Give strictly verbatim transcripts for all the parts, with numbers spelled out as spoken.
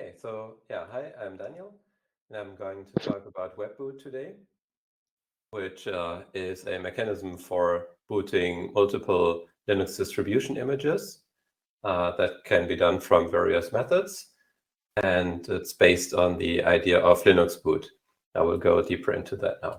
Okay, so yeah, hi, I'm Daniel, and I'm going to talk about Webboot today, which uh, is a mechanism for booting multiple Linux distribution images uh, that can be done from various methods, and it's based on the idea of Linux boot. I will go deeper into that now.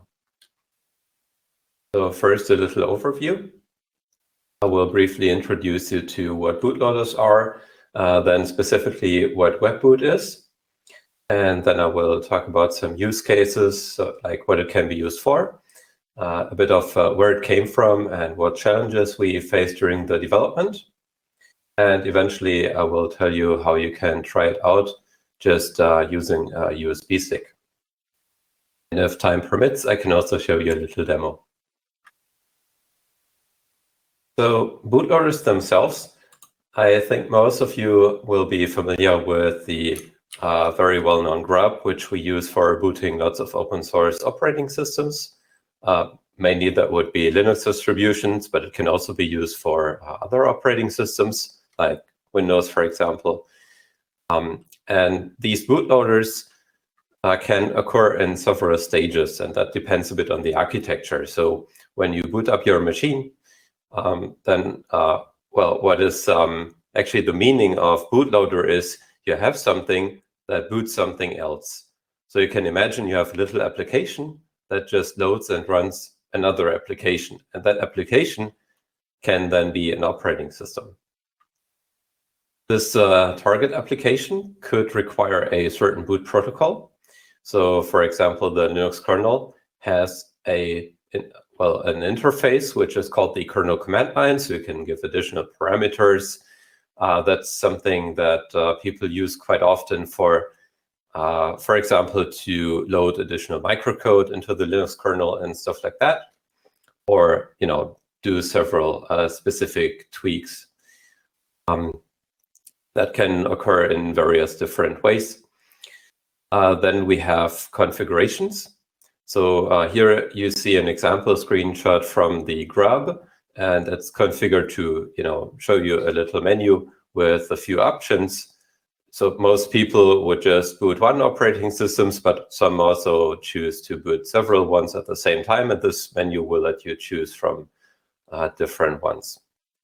So first, a little overview. I will briefly introduce you to what bootloaders are, uh, then specifically what Webboot is. And then I will talk about some use cases, so like what it can be used for, uh, a bit of uh, where it came from and what challenges we faced during the development. And eventually I will tell you how you can try it out just uh, using a U S B stick. And if time permits, I can also show you a little demo. So bootloaders themselves, I think most of you will be familiar with the uh, very well-known grub, which we use for booting lots of open source operating systems. Uh, mainly that would be Linux distributions, but it can also be used for uh, other operating systems, like Windows, for example. Um, and these bootloaders uh, can occur in several stages, and that depends a bit on the architecture. So when you boot up your machine, um, then uh, well, what is um, actually the meaning of bootloader is you have something that boots something else. So you can imagine you have a little application that just loads and runs another application. And that application can then be an operating system. This uh, target application could require a certain boot protocol. So for example, the Linux kernel has a well, an interface, which is called the kernel command line, so you can give additional parameters. Uh, that's something that uh, people use quite often for, uh, for example, to load additional microcode into the Linux kernel and stuff like that, or you know, do several uh, specific tweaks. Um, that can occur in various different ways. Uh, then we have configurations. So uh, here you see an example screenshot from the grub, and it's configured to, you know, show you a little menu with a few options. So most people would just boot one operating systems, but some also choose to boot several ones at the same time, and this menu will let you choose from uh, different ones.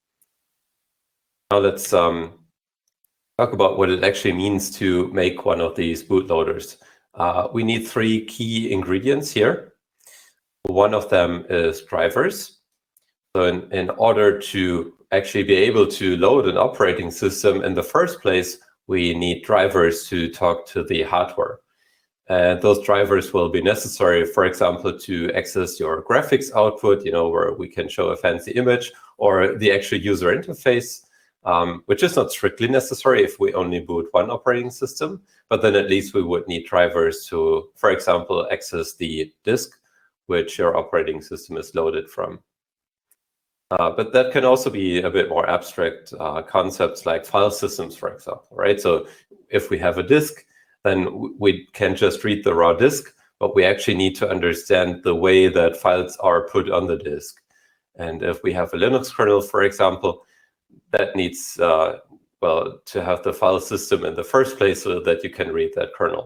Now let's um, talk about what it actually means to make one of these bootloaders. Uh, we need three key ingredients here. One of them is drivers. So in, in order to actually be able to load an operating system in the first place, we need drivers to talk to the hardware. And those drivers will be necessary, for example, to access your graphics output, you know, where we can show a fancy image, or the actual user interface. Um, which is not strictly necessary if we only boot one operating system, but then at least we would need drivers to, for example, access the disk which your operating system is loaded from. Uh, but that can also be a bit more abstract uh, concepts like file systems, for example, right? So if we have a disk, then we can just read the raw disk, but we actually need to understand the way that files are put on the disk. And if we have a Linux kernel, for example, that needs, uh, well, to have the file system in the first place so that you can read that kernel.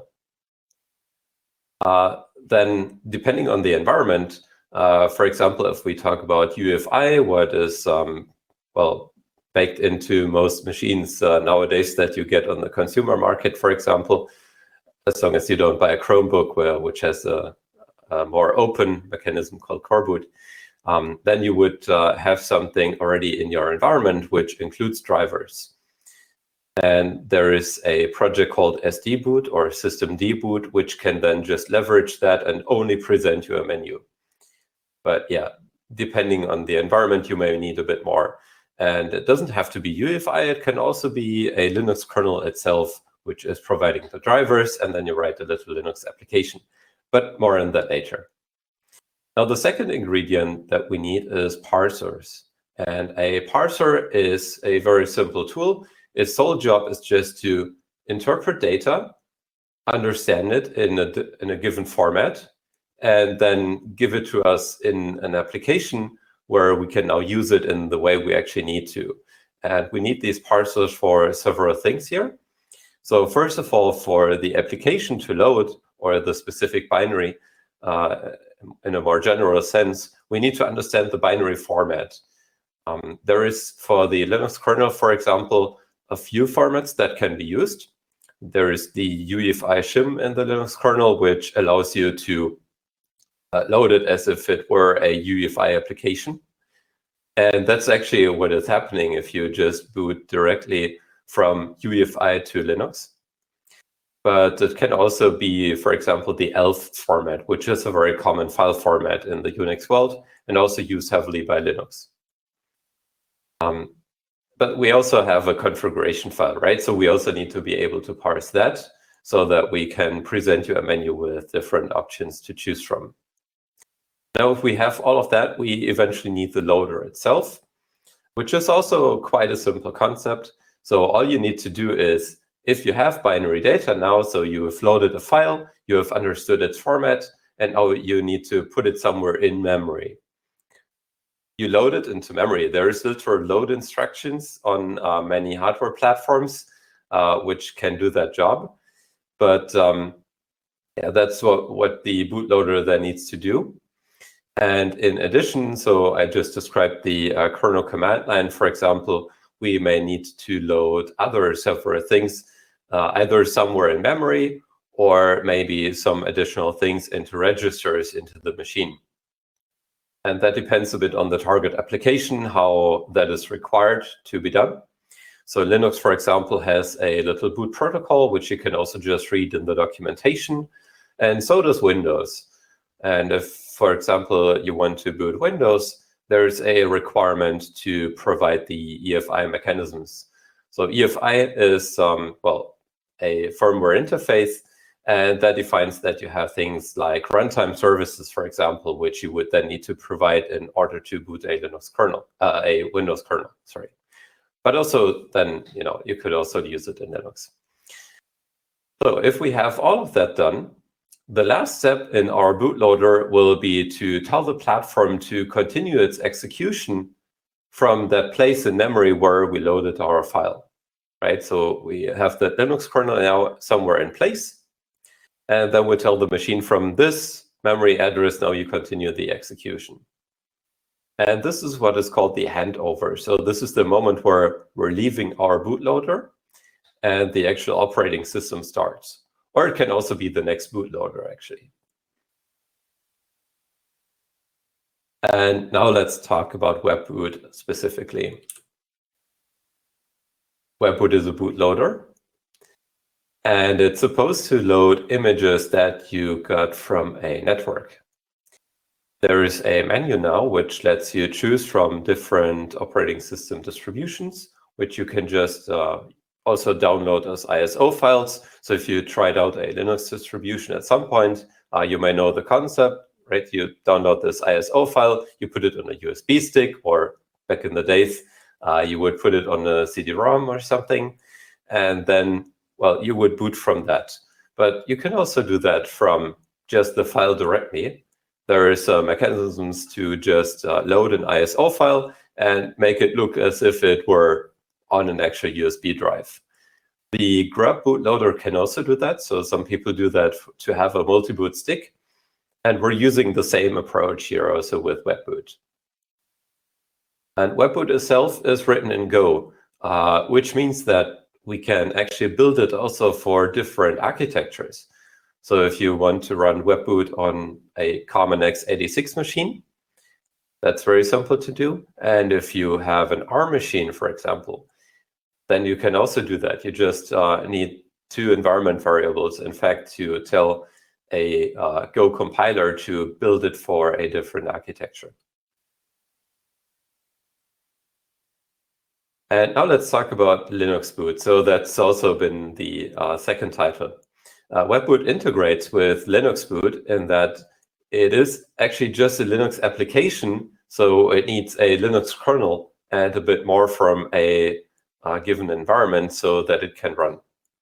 Uh, then, depending on the environment, uh, for example, if we talk about U E F I, what is, um, well, baked into most machines uh, nowadays that you get on the consumer market, for example, as long as you don't buy a Chromebook, where, which has a, a more open mechanism called coreboot, Um, then you would uh, have something already in your environment, which includes drivers. And there is a project called S D boot or systemd-boot, which can then just leverage that and only present you a menu. But yeah, depending on the environment, you may need a bit more. And it doesn't have to be U E F I, it can also be a Linux kernel itself, which is providing the drivers, and then you write a little Linux application. But more on that later. Now, the second ingredient that we need is parsers. And a parser is a very simple tool. Its sole job is just to interpret data, understand it in a, in a given format, and then give it to us in an application where we can now use it in the way we actually need to. And we need these parsers for several things here. So first of all, for the application to load, or the specific binary, uh, in a more general sense, we need to understand the binary format. Um, there is, for the Linux kernel, for example, a few formats that can be used. There is the U E F I shim in the Linux kernel, which allows you to uh, load it as if it were a U E F I application. And that's actually what is happening if you just boot directly from U E F I to Linux. But it can also be, for example, the E L F format, which is a very common file format in the Unix world and also used heavily by Linux. Um, but we also have a configuration file, right? So we also need to be able to parse that so that we can present you a menu with different options to choose from. Now, if we have all of that, we eventually need the loader itself, which is also quite a simple concept. So all you need to do is, if you have binary data now, so you have loaded a file, you have understood its format, and now you need to put it somewhere in memory. You load it into memory. There is literal load instructions on uh, many hardware platforms, uh, which can do that job. But um, yeah, that's what, what the bootloader then needs to do. And in addition, so I just described the uh, kernel command line, for example, we may need to load other several things, uh, either somewhere in memory or maybe some additional things into registers into the machine. And that depends a bit on the target application, how that is required to be done. So Linux, for example, has a little boot protocol, which you can also just read in the documentation. And so does Windows. And if, for example, you want to boot Windows, there's a requirement to provide the E F I mechanisms. So E F I is, um, well, a firmware interface, and that defines that you have things like runtime services, for example, which you would then need to provide in order to boot a Linux kernel, uh, a Windows kernel, sorry. But also then, you know, you could also use it in Linux. So if we have all of that done, the last step in our bootloader will be to tell the platform to continue its execution from that place in memory where we loaded our file, right? So we have the Linux kernel now somewhere in place, and then we tell the machine from this memory address, now you continue the execution. And this is what is called the handover. So this is the moment where we're leaving our bootloader and the actual operating system starts. Or it can also be the next bootloader, actually. And now let's talk about Webboot specifically. Webboot is a bootloader, and it's supposed to load images that you got from a network. There is a menu now which lets you choose from different operating system distributions, which you can just uh, also download as I S O files. So if you tried out a Linux distribution at some point, uh, you may know the concept, right? You download this I S O file, you put it on a U S B stick, or back in the days, uh, you would put it on a C D ROM or something, and then, well, you would boot from that. But you can also do that from just the file directly. There is uh, mechanisms to just uh, load an I S O file and make it look as if it were on an actual U S B drive. The Grub bootloader can also do that. So some people do that to have a multi-boot stick. And we're using the same approach here also with Webboot. And Webboot itself is written in Go, uh, which means that we can actually build it also for different architectures. So if you want to run Webboot on a common x eighty-six machine, that's very simple to do. And if you have an ARM machine, for example, then you can also do that. You just uh, need two environment variables, in fact, to tell a uh, Go compiler to build it for a different architecture. And now let's talk about Linux boot. So that's also been the uh, second title. Uh, Webboot integrates with Linux boot in that it is actually just a Linux application, so it needs a Linux kernel and a bit more from a uh, given environment so that it can run.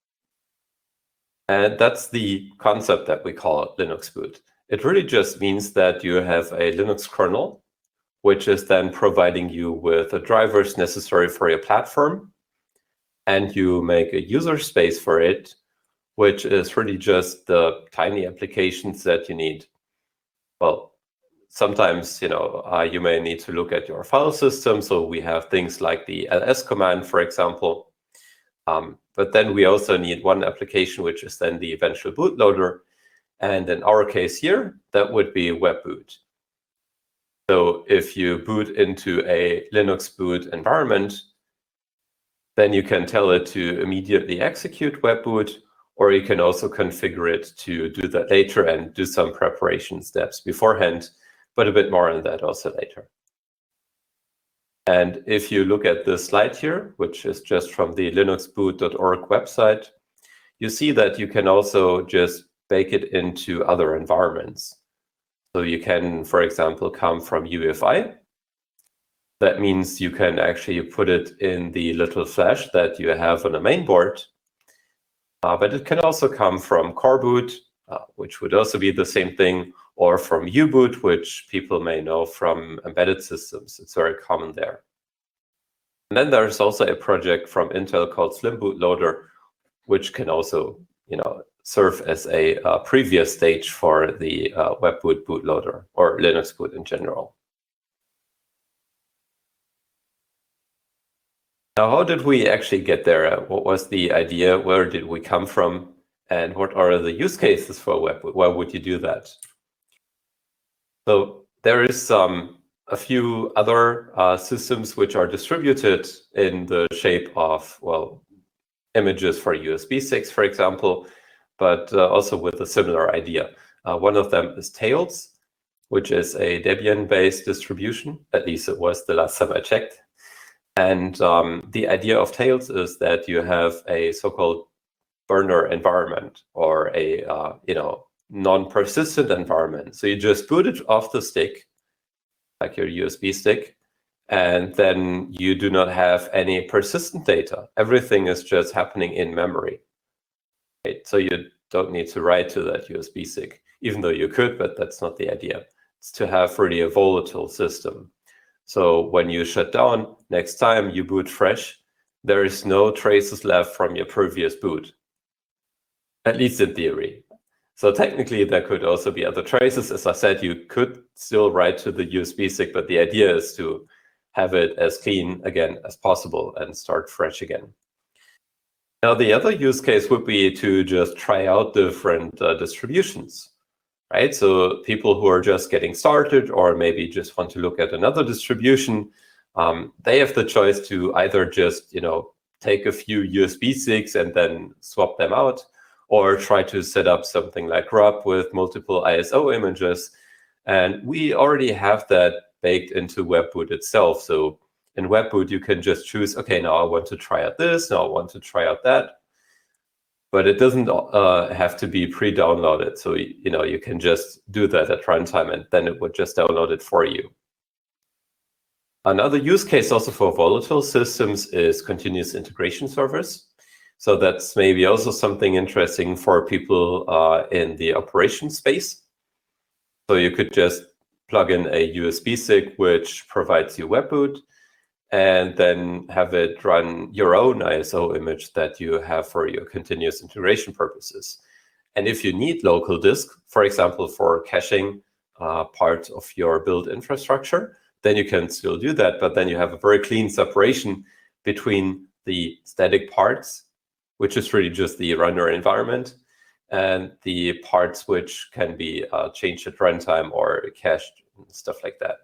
And that's the concept that we call Linux boot. It really just means that you have a Linux kernel, which is then providing you with the drivers necessary for your platform. and you make a user space for it, which is really just the tiny applications that you need. Well, sometimes, you know, uh, you may need to look at your file system. So we have things like the L S command, for example. Um, but then we also need one application, which is then the eventual bootloader. And in our case here, that would be webboot. So if you boot into a Linux boot environment, then you can tell it to immediately execute webboot, or you can also configure it to do that later and do some preparation steps beforehand, but a bit more on that also later. And if you look at this slide here, which is just from the linuxboot dot org website, you see that you can also just bake it into other environments. So you can, for example, come from U E F I. That means you can actually put it in the little flash that you have on a main board. Uh, but it can also come from coreboot, uh, which would also be the same thing, or from U-boot, which people may know from embedded systems. It's very common there. And then there's also a project from Intel called Slim Bootloader, which can also, you know, serve as a uh, previous stage for the uh, webboot bootloader or Linux boot in general. Now, how did we actually get there? What was the idea? Where did we come from? And what are the use cases for webboot? Why would you do that? So there is um, a few other uh, systems which are distributed in the shape of, well, images for U S B sticks, for example, but uh, also with a similar idea. Uh, one of them is Tails, which is a Debian-based distribution. At least it was the last time I checked. And um, the idea of Tails is that you have a so-called burner environment, or a uh, you know non-persistent environment. So you just boot it off the stick, like your U S B stick, and then you do not have any persistent data. Everything is just happening in memory. Right? So you don't need to write to that U S B stick, even though you could, but that's not the idea. It's to have really a volatile system. So when you shut down, next time you boot fresh, there is no traces left from your previous boot, at least in theory. So technically, there could also be other traces. As I said, you could still write to the U S B stick, but the idea is to have it as clean again as possible and start fresh again. Now, the other use case would be to just try out different uh, distributions. Right? So people who are just getting started, or maybe just want to look at another distribution, um, they have the choice to either just, you know, take a few U S B sticks and then swap them out, or try to set up something like grub with multiple I S O images. And we already have that baked into webboot itself. So in webboot, you can just choose, okay, now I want to try out this, now I want to try out that. But it doesn't uh, have to be pre-downloaded. So, you know, you can just do that at runtime, and then it would just download it for you. Another use case also for volatile systems is continuous integration servers. So that's maybe also something interesting for people uh, in the operation space. So you could just plug in a U S B stick, which provides you webboot, and then have it run your own I S O image that you have for your continuous integration purposes. And if you need local disk, for example, for caching uh, part of your build infrastructure, then you can still do that. But then you have a very clean separation between the static parts, which is really just the runner environment, and the parts which can be uh, changed at runtime or cached and stuff like that.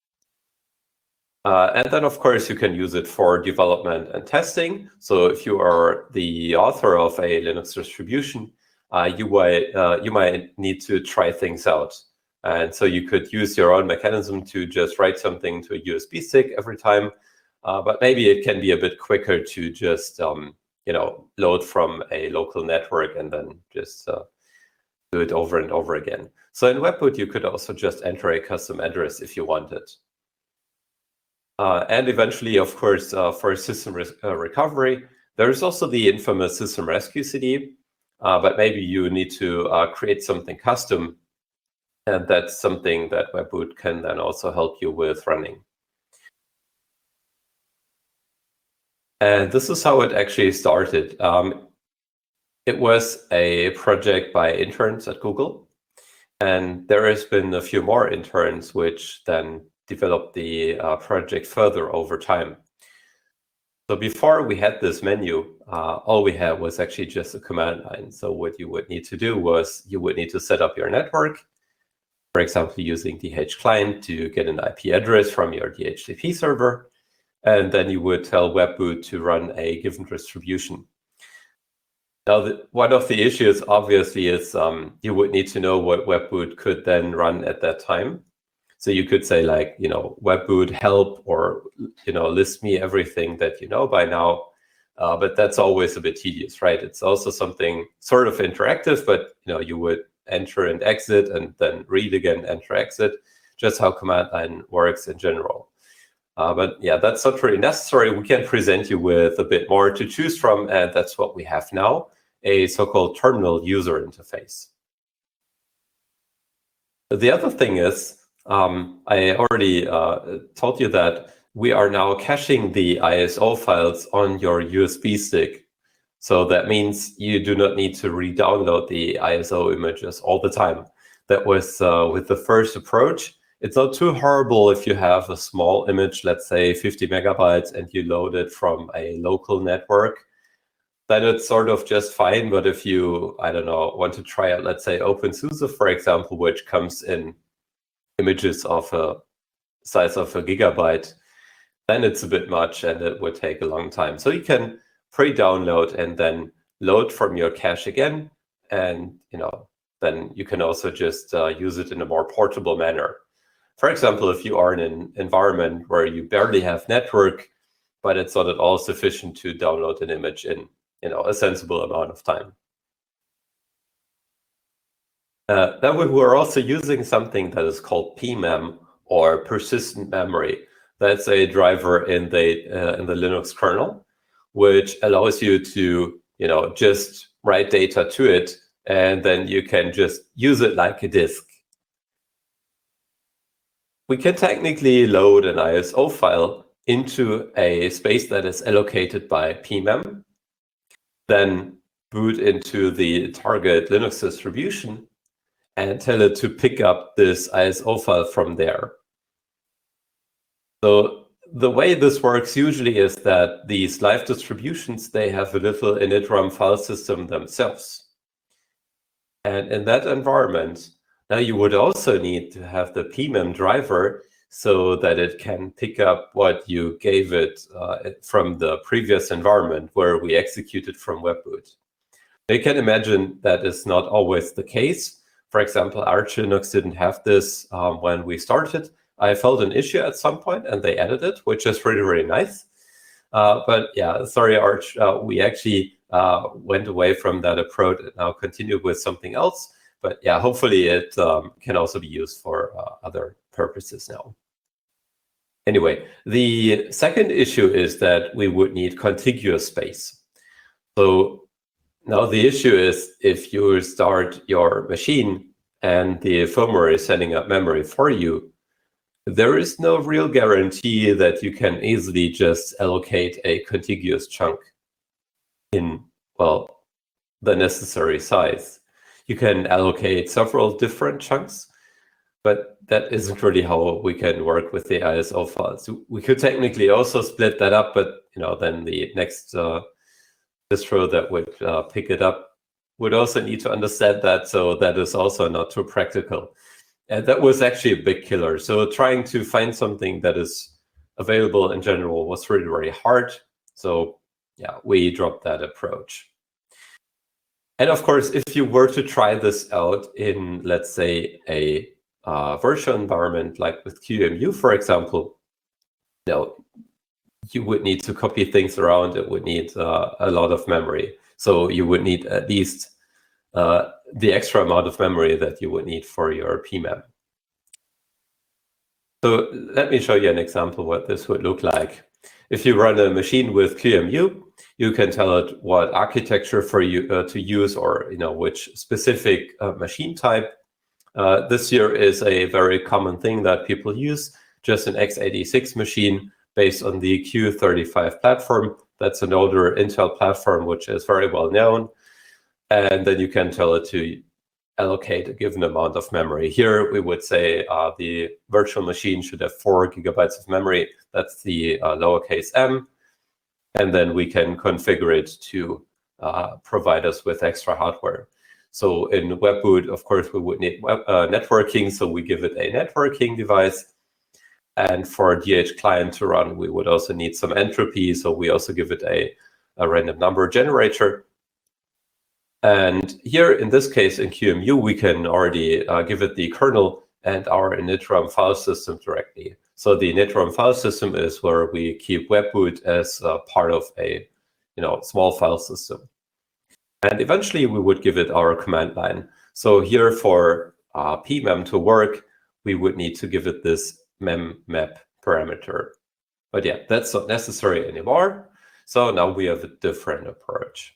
Uh, and then, of course, you can use it for development and testing. So if you are the author of a Linux distribution, uh, you, might, uh, you might need to try things out. And so you could use your own mechanism to just write something to a U S B stick every time. Uh, but maybe it can be a bit quicker to just um, you know, load from a local network and then just uh, do it over and over again. So in webboot, you could also just enter a custom address if you wanted. Uh, and eventually, of course, uh, for system re uh, recovery, there's also the infamous system rescue C D, uh, but maybe you need to uh, create something custom, and that's something that webboot can then also help you with running. And this is how it actually started. Um, it was a project by interns at Google. And there has been a few more interns which then developed the uh, project further over time. So before we had this menu, uh, all we had was actually just a command line. So what you would need to do was you would need to set up your network, for example, using D H client to get an I P address from your D H C P server. And then you would tell Webboot to run a given distribution. Now, the, one of the issues obviously is um, you would need to know what Webboot could then run at that time. So you could say like, you know, Webboot help, or, you know, list me everything that you know by now. Uh, but that's always a bit tedious, right? It's also something sort of interactive, but, you know, you would enter and exit and then read again, enter, exit, just how command line works in general. Uh, but yeah, that's not really necessary. We can present you with a bit more to choose from, and that's what we have now, a so-called terminal user interface. The other thing is, um, I already uh, told you that we are now caching the I S O files on your U S B stick. So that means you do not need to re-download the I S O images all the time. That was uh, with the first approach. It's not too horrible if you have a small image, let's say fifty megabytes, and you load it from a local network. Then it's sort of just fine. But if you, I don't know, want to try out, let's say OpenSUSE, for example, which comes in images of a size of a gigabyte, then it's a bit much and it would take a long time. So you can pre-download and then load from your cache again. And, you know, then you can also just uh, use it in a more portable manner. For example, if you are in an environment where you barely have network, but it's not at all sufficient to download an image in, you know, a sensible amount of time. Uh, then we were also using something that is called P M E M, or persistent memory. That's a driver in the uh, in the Linux kernel, which allows you to, you know, just write data to it, and then you can just use it like a disk. We can technically load an I S O file into a space that is allocated by P M E M, then boot into the target Linux distribution and tell it to pick up this I S O file from there. So the way this works usually is that these live distributions, they have a little initram file system themselves. And in that environment, now you would also need to have the P M E M driver so that it can pick up what you gave it uh, from the previous environment where we executed from Webboot. You can imagine that is not always the case. For example, Arch Linux didn't have this um, when we started. I felt an issue at some point and they added it, which is really, really nice. Uh, but yeah, sorry, Arch, uh, we actually uh, went away from that approach and now continue with something else. But yeah, hopefully it um, can also be used for uh, other purposes now. Anyway, the second issue is that we would need contiguous space. So now the issue is if you start your machine and the firmware is setting up memory for you, there is no real guarantee that you can easily just allocate a contiguous chunk in, well, the necessary size. You can allocate several different chunks, but that isn't really how we can work with the I S O files. We could technically also split that up, but you know, then the next uh, distro that would uh, pick it up would also need to understand that, so that is also not too practical. And that was actually a big killer. So trying to find something that is available in general was really, really hard. So yeah, we dropped that approach. And of course, if you were to try this out in, let's say, a uh, virtual environment, like with Q E M U, for example, you know, you would need to copy things around. It would need uh, a lot of memory. So you would need at least uh, the extra amount of memory that you would need for your P M E M. So let me show you an example what this would look like. If you run a machine with Q E M U, you can tell it what architecture for you uh, to use, or you know, which specific uh, machine type. Uh, this here is a very common thing that people use, just an x eighty-six machine based on the Q thirty-five platform. That's an older Intel platform, which is very well known. And then you can tell it to allocate a given amount of memory. Here we would say uh, the virtual machine should have four gigabytes of memory. That's the uh, lowercase m. And then we can configure it to uh, provide us with extra hardware. So in Webboot, of course, we would need web, uh, networking, so we give it a networking device. And for D H client to run, we would also need some entropy, so we also give it a, a random number generator. And here, in this case, in Q E M U, we can already uh, give it the kernel and our initram file system directly. So the initram file system is where we keep Webboot as uh, part of a you know, small file system. And eventually, we would give it our command line. So here, for uh, pmem to work, we would need to give it this memmap parameter. But yeah, that's not necessary anymore. So now we have a different approach.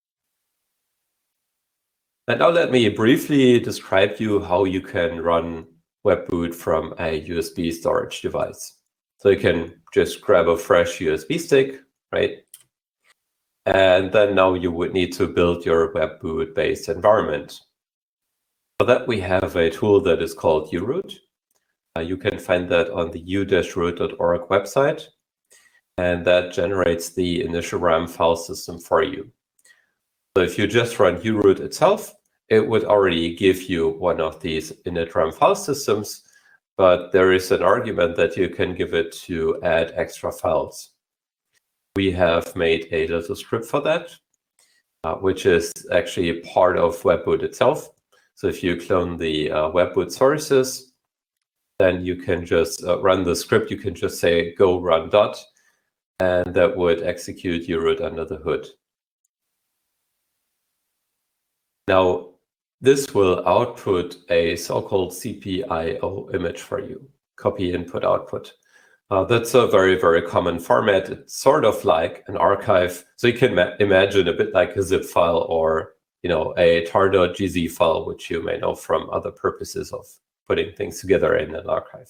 And now let me briefly describe you how you can run Webboot from a U S B storage device. So you can just grab a fresh U S B stick, right? And then now you would need to build your Webboot-based environment. For that, we have a tool that is called uroot. Uh, you can find that on the u dash root dot org website. And that generates the initial RAM file system for you. So if you just run uroot itself, it would already give you one of these initram file systems, but there is an argument that you can give it to add extra files. We have made a little script for that, uh, which is actually part of Webboot itself. So if you clone the uh, Webboot sources, then you can just uh, run the script. You can just say go run dot, and that would execute uroot under the hood. Now, this will output a so-called C P I O image for you, copy input output. Uh, that's a very, very common format. It's sort of like an archive. So you can imagine a bit like a zip file or you know, a tar dot g z file, which you may know from other purposes of putting things together in an archive.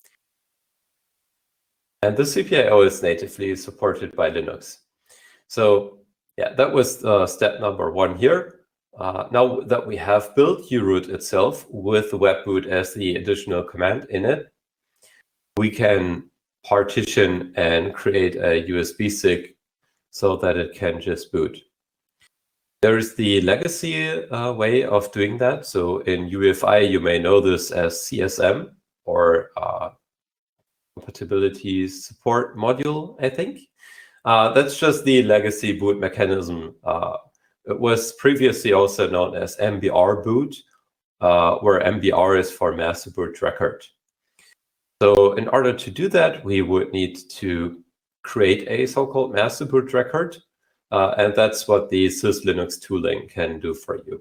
And the C P I O is natively supported by Linux. So yeah, that was uh, step number one here. Uh, now that we have built uroot itself with Webboot as the additional command in it, we can partition and create a U S B stick so that it can just boot. There's the legacy uh, way of doing that. So in U E F I, you may know this as C S M, or uh, compatibility support module, I think. Uh, that's just the legacy boot mechanism. Uh, it was previously also known as M B R boot, uh, where M B R is for master boot record. So in order to do that, we would need to create a so-called master boot record. Uh, and that's what the syslinux tooling can do for you.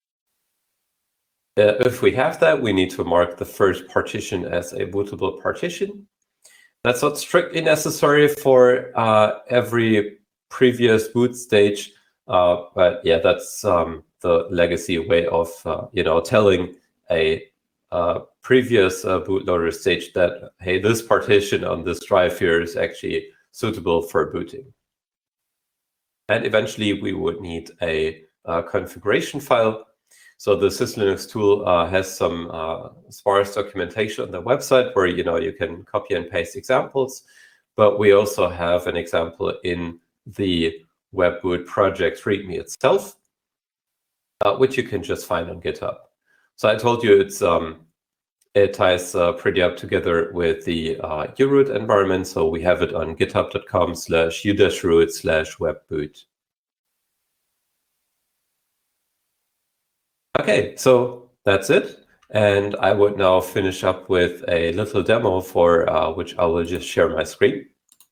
Uh, if we have that, we need to mark the first partition as a bootable partition. That's not strictly necessary for uh, every previous boot stage, uh, but yeah, that's um, the legacy way of uh, you know telling a uh, previous uh, bootloader stage that, hey, this partition on this drive here is actually suitable for booting. And eventually, we would need a, a configuration file. So the syslinux tool uh, has some uh, sparse documentation on the website where you know you can copy and paste examples, but we also have an example in the Webboot project README itself, uh, which you can just find on GitHub. So I told you it's um, it ties uh, pretty up together with the uh, uroot environment. So we have it on github dot com slash u dash root slash webboot. Okay, so that's it. And I would now finish up with a little demo for uh, which I will just share my screen.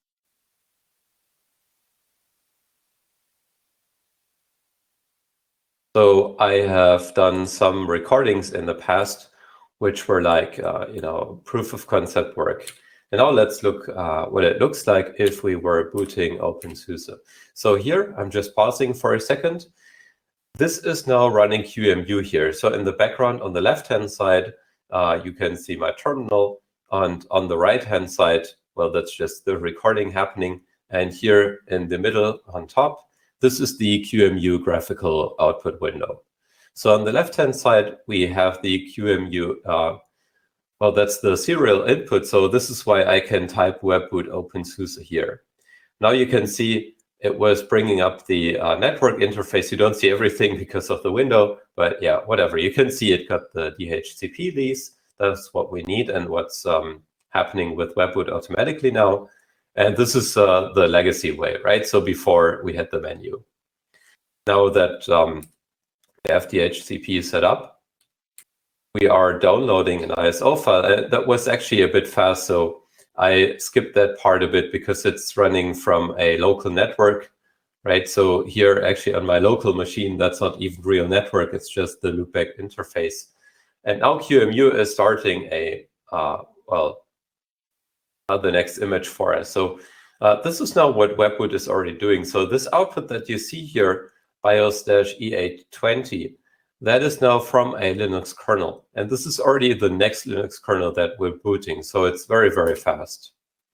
So I have done some recordings in the past, which were like, uh, you know, proof of concept work. And now let's look uh, what it looks like if we were booting OpenSUSE. So here, I'm just pausing for a second. This is now running Q E M U here. So in the background on the left-hand side, uh, you can see my terminal. And on the right-hand side, well, that's just the recording happening. And here in the middle on top, this is the Q M U graphical output window. So on the left-hand side, we have the Q M U, uh, well, that's the serial input. So this is why I can type webboot OpenSUSE here. Now you can see it was bringing up the uh, network interface. You don't see everything because of the window, but yeah, whatever. You can see it got the D H C P lease. That's what we need and what's um, happening with webboot automatically now. And this is uh, the legacy way, right? So before we had the menu. Now that um, we have D H C P set up, we are downloading an I S O file. Uh, that was actually a bit fast, so I skipped that part a bit because it's running from a local network, right? So here, actually on my local machine, that's not even real network. It's just the loopback interface. And now Q M U is starting a, uh, well, uh, the next image for us. So uh, this is now what webboot is already doing. So this output that you see here, BIOS E eight twenty, that is now from a Linux kernel. And this is already the next Linux kernel that we're booting. So it's very, very fast.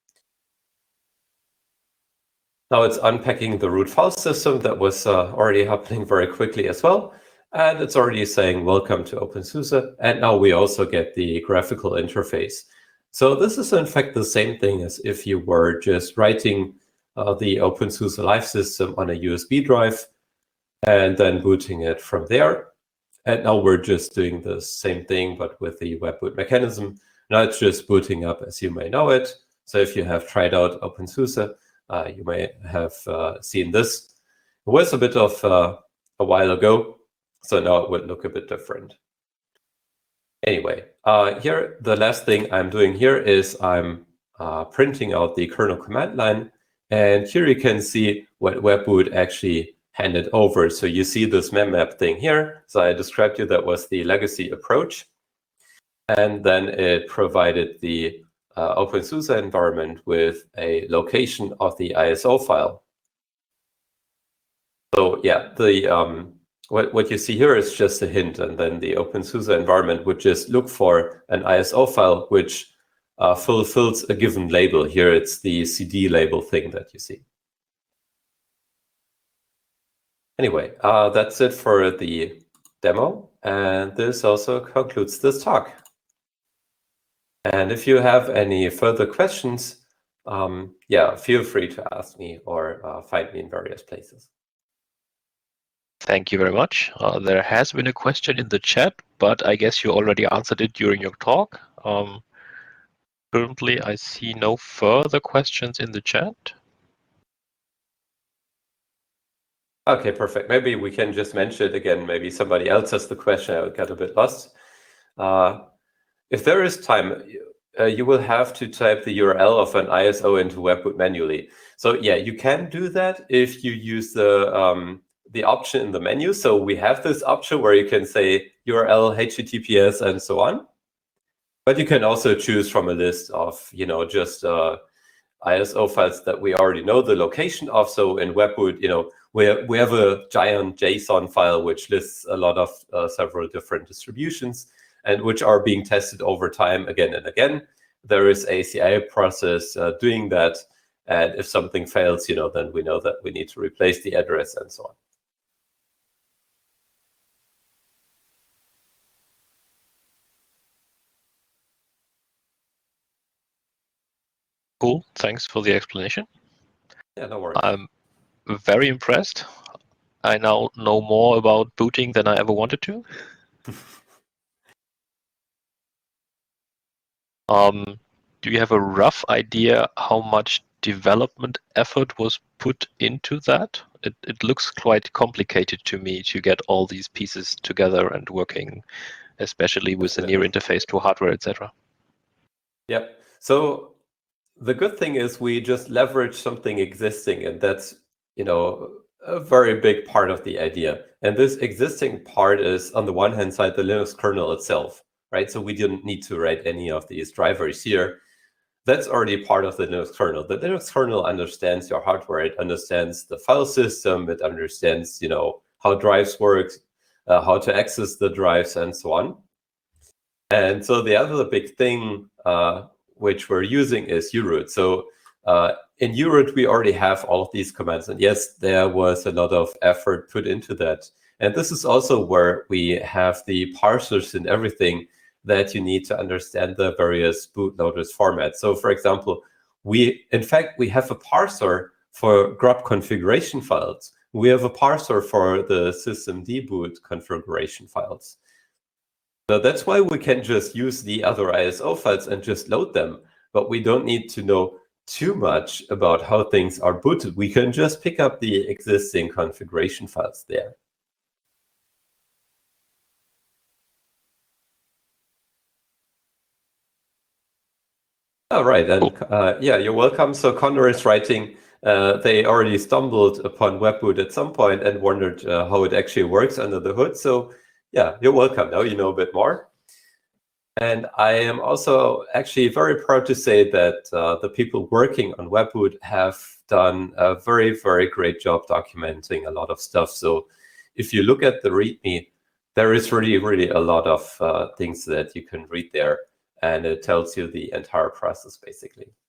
Now it's unpacking the root file system that was uh, already happening very quickly as well. And it's already saying, welcome to OpenSUSE. And now we also get the graphical interface. So this is in fact the same thing as if you were just writing uh, the OpenSUSE Live system on a U S B drive and then booting it from there. And now we're just doing the same thing, but with the webboot mechanism. Now it's just booting up as you may know it. So if you have tried out OpenSUSE, uh, you may have uh, seen this. It was a bit of uh, a while ago, so now it would look a bit different. Anyway, uh, here, the last thing I'm doing here is I'm uh, printing out the kernel command line. And here you can see what webboot actually handed over. So you see this memmap thing here. So I described you that was the legacy approach. And then it provided the uh, OpenSUSE environment with a location of the I S O file. So yeah, the um, what, what you see here is just a hint. And then the OpenSUSE environment would just look for an I S O file which uh, fulfills a given label. Here it's the C D label thing that you see. Anyway, uh, that's it for the demo, and this also concludes this talk. And if you have any further questions, um, yeah, feel free to ask me or uh, find me in various places. Thank you very much. Uh, there has been a question in the chat, but I guess you already answered it during your talk. Um, currently, I see no further questions in the chat. Okay, perfect. Maybe we can just mention it again. Maybe somebody else has the question. I got a bit lost. Uh, if there is time, uh, you will have to type the U R L of an I S O into webboot manually. So yeah, you can do that if you use the um, the option in the menu. So we have this option where you can say U R L, H T T P S, and so on. But you can also choose from a list of, you know, just uh, I S O files that we already know the location of. So in webboot, you know, we have, we have a giant JSON file which lists a lot of uh, several different distributions and which are being tested over time again and again. There is a C I process uh, doing that. And if something fails, you know, then we know that we need to replace the address and so on. Cool. Thanks for the explanation. Yeah, no worries. I'm very impressed. I now know more about booting than I ever wanted to. um, do you have a rough idea how much development effort was put into that? It, it looks quite complicated to me to get all these pieces together and working, especially with the near interface to hardware, et cetera. Yep. So the good thing is we just leverage something existing, and that's, you know, a very big part of the idea. And this existing part is, on the one hand side, the Linux kernel itself, right? So we didn't need to write any of these drivers here. That's already part of the Linux kernel. The Linux kernel understands your hardware. It understands the file system. It understands, you know, how drives work, uh, how to access the drives, and so on. And so the other big thing uh, which we're using is U root. So uh, in U root, we already have all of these commands. And yes, there was a lot of effort put into that. And this is also where we have the parsers and everything that you need to understand the various bootloaders formats. So for example, we, in fact, we have a parser for grub configuration files. We have a parser for the systemd configuration files. So that's why we can just use the other I S O files and just load them. But we don't need to know too much about how things are booted. We can just pick up the existing configuration files there. All right, and uh, yeah, you're welcome. So Condor is writing, uh, they already stumbled upon Webboot at some point and wondered uh, how it actually works under the hood. So yeah, you're welcome. Now you know a bit more. And I am also actually very proud to say that uh, the people working on Webboot have done a very, very great job documenting a lot of stuff. So if you look at the README, there is really, really a lot of uh, things that you can read there. And it tells you the entire process, basically.